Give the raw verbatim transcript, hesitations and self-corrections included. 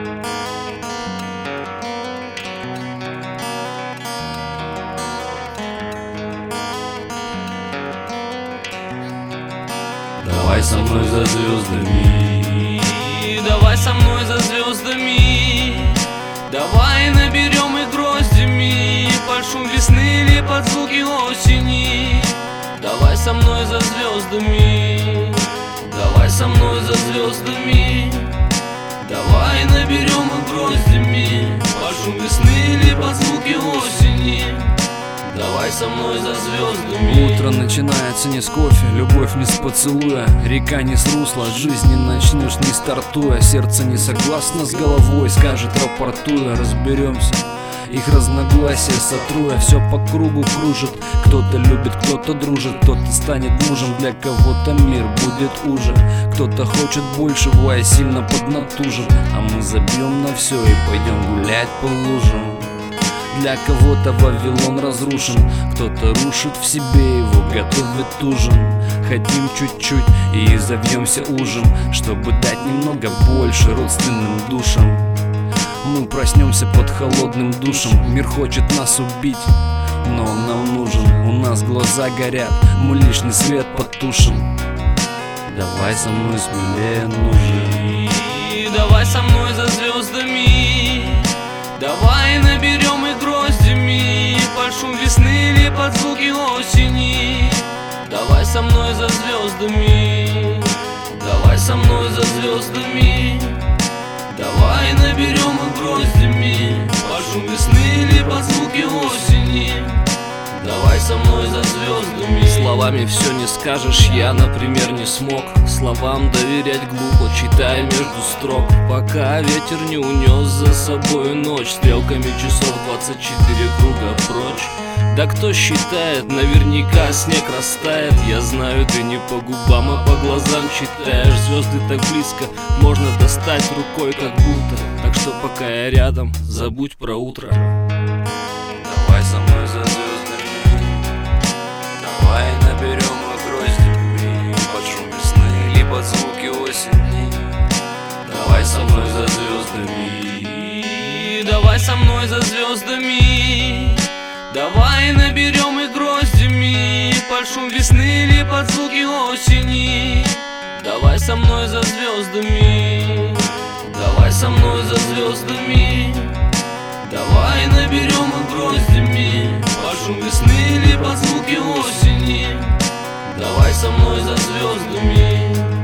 Давай со мной за звездами, давай со мной за звездами, давай наберем их гроздями под шум весны или под звуки осени. Давай со мной за звездами, давай со мной за звездами, давай наберем их гроздями под шум весны или под звуки осени. Давай со мной за звездами. Утро начинается не с кофе, любовь не с поцелуя, река не с русла, жизнь не начнешь не стартуя. Сердце не согласно с головой, скажет рапортуя. Разберемся, их разногласия сотруя, все по кругу кружит. Кто-то любит, кто-то дружит, кто-то станет мужем, для кого-то мир будет уже. Кто-то хочет большего и сильно поднатужен, а мы забьем на все и пойдем гулять по лужам. Для кого-то Вавилон разрушен, кто-то рушит в себе его, готовит ужин. Хотим чуть-чуть и завьемся ужин, чтобы дать немного больше родственным душам. Мы проснемся под холодным душем, мир хочет нас убить, но он нам нужен. У нас глаза горят, мы лишний свет потушим. Давай со мной смелее, нужен. Давай со мной за звездами, давай наберем их гроздями под шум весны или под звуки осени. Давай со мной за звездами, давай со мной за звездами, давай наберем их гроздями под шум весны или под звуки осени. Давай со мной за звездами. Словами все не скажешь, я, например, не смог словам доверять глупо, читая между строк, пока ветер не унес за собой ночь. Стрелками часов двадцать четыре круга прочь. Да кто считает, наверняка снег растает. Я знаю, ты не по губам, а по глазам читаешь. Звезды так близко, можно достать рукой как будто. Так что пока я рядом, забудь про утро. Давай со мной за звездами, давай наберем их гроздями под шум весны или под звуки осени. Давай со мной за звездами, давай со мной за звездами, давай наберем их гроздями под шум весны или под звуки осени. Давай со мной за звездами, давай со мной за звездами, давай наберем их гроздями под шум весны или под звуки осени. Давай со мной за звездами.